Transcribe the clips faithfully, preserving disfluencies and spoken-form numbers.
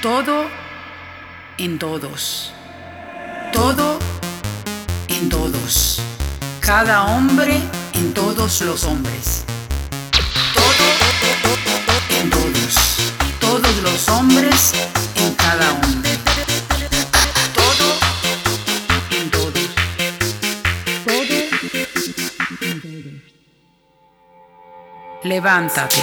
Todo en todos. Todo en todos. Cada hombre en todos los hombres. Todo en todos. Todos los hombres en cada hombre. Todo en todos. Todo en todos. Levántate.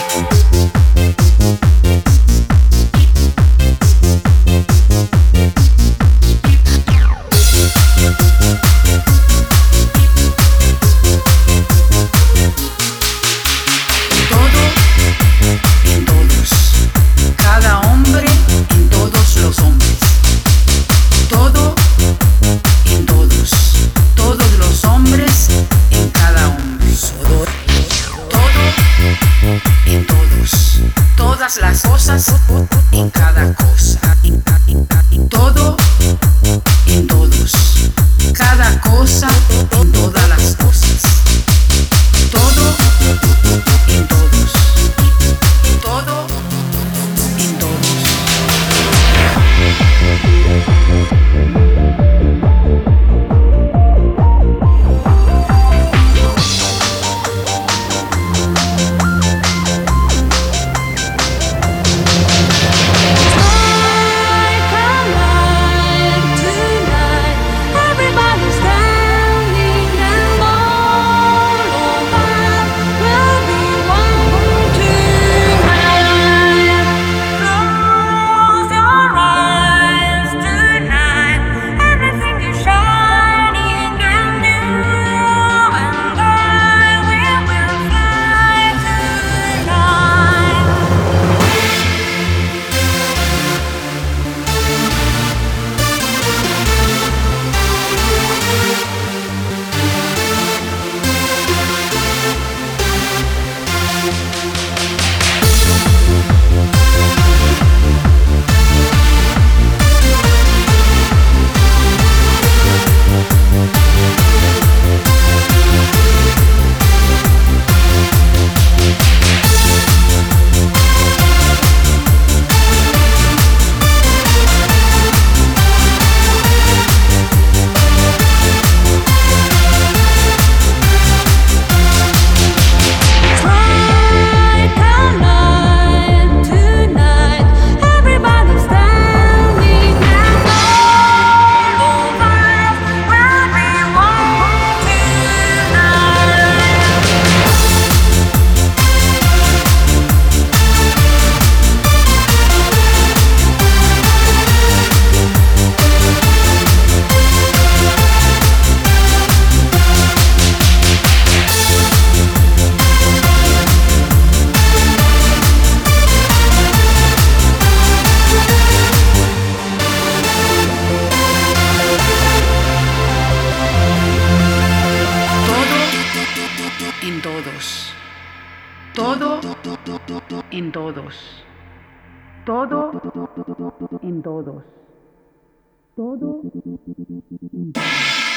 Todas las cosas en cada cosa. Todo en todos. Cada cosa en todas las cosas. Todo en todos. Todo en todos. En todos. Todo en todos. Todo en todos. Todo en todos.